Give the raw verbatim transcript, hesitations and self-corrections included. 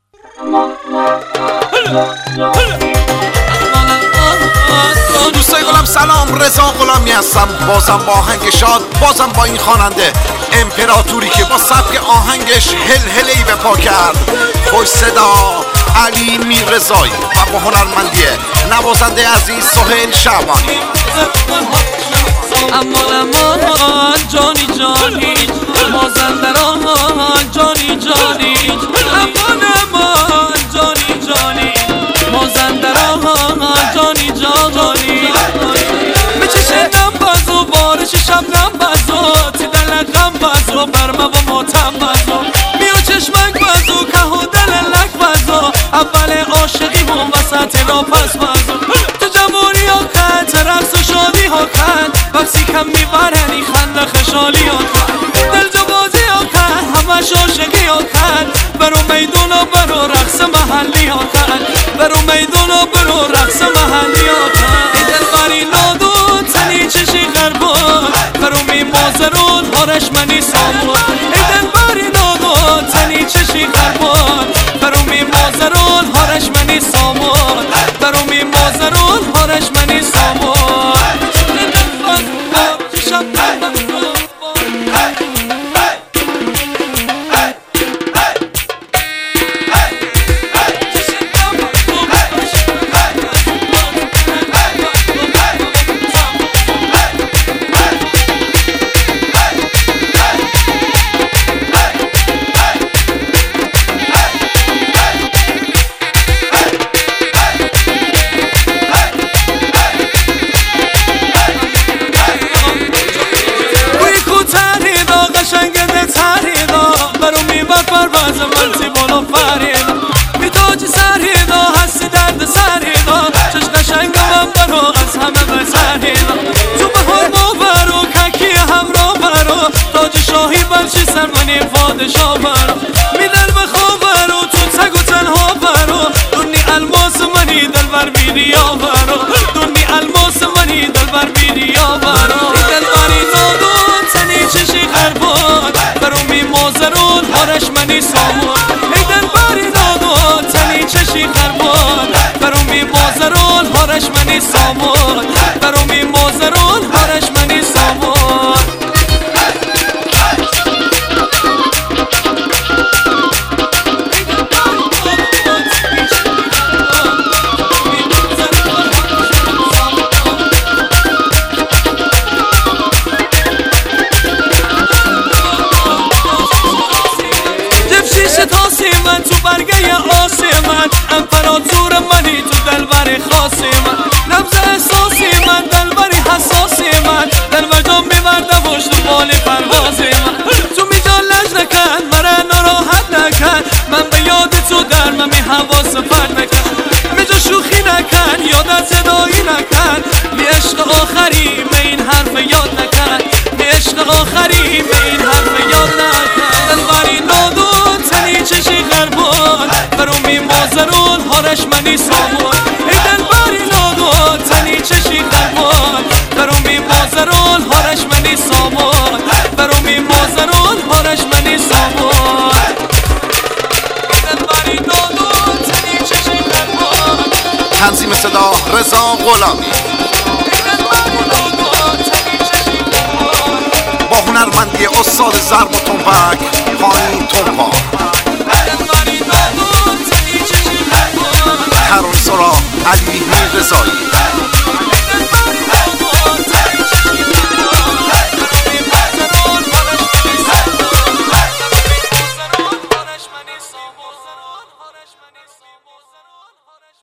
دوستای گلم سلام، رضا غلامی هستم، بازم با آهنگ شاد، بازم با این خواننده امپراتوری که با سبک آهنگش هلهله‌ای به پا کرد. خوش صدا علی میررضایی و با هنرمندی نوازنده عزیز سهیل شعبانی. امان امان جانی جانی مازندران جانی جانی امان امان جانی جانی مازندران جانی جانی بچشدم بازو بارش شبنم بازو تدلقم بازو برما و ماتم بازو میو چشمک بازو که و دللک بازو اول عاشقی من وسط را پس بازو تو جمهوری ها کن رقص و شادی ها کن وقتی کم میبرنی خنده خشالی ها کن دل جو بازی ها کن همش عاشقی ها کن برو میدون و برو رقص محلی ها کن برو میدون و برو رقص محلی ها کن ای دل باری نادو تنی چشی غربان برو می مازرون هارش منی سامون ای دل باری نادو تنی چشی غربان برو می مازرون هارش منی سامون برو می مازرون هارش منی سامون پرواز منتی بالا فریدا میتاج سریدا هستی درد سریدا چش قشنگ من برو از همه بسریدا تو بهار ما برو ککی همراه برو تاج شاهی برچی سر منی پادشا برو میدل بخواه برو تو تگ و تنها برو دونی الماس منی دل بر بیریا برو دونی الماس منی دل بر بیریا برو ای دل بری نادو تنی چشی غربان برو می مازرون هارش منی سامون ای دل باری نادو تنی چشی غربان برو می مازرون هارش منی سامون برو می مازرون هارش منی سامون من تو برگه آسی من امپراتور منی تو دلبر خاصی من نبض احساسی من دلبری حساسی من در مجام میبردم پشت و بالی پروازی من تو میجا لج نکن مرا ناراحت نکن من به یاد تو در من می حواس فرد نکن میجا شوخی نکن یادت صدایی نکن می عشق آخری به این حرف یاد نکن می عشق آخری به این حرف یاد نکن دلبری نادو تنی چشی غربان برو می مازرون هارش منی سامون ای دل باری نادو تنی چشی غربان برو می مازرون هارش منی سامون برو می مازرون هارش منی سامون ای دل باری نادو تنی چشی غربان تنظیم صدا رضا غلامی با هنرمندی استاد ضرب و تنبک خانم تنبا ترانه سرا علی میررضایی.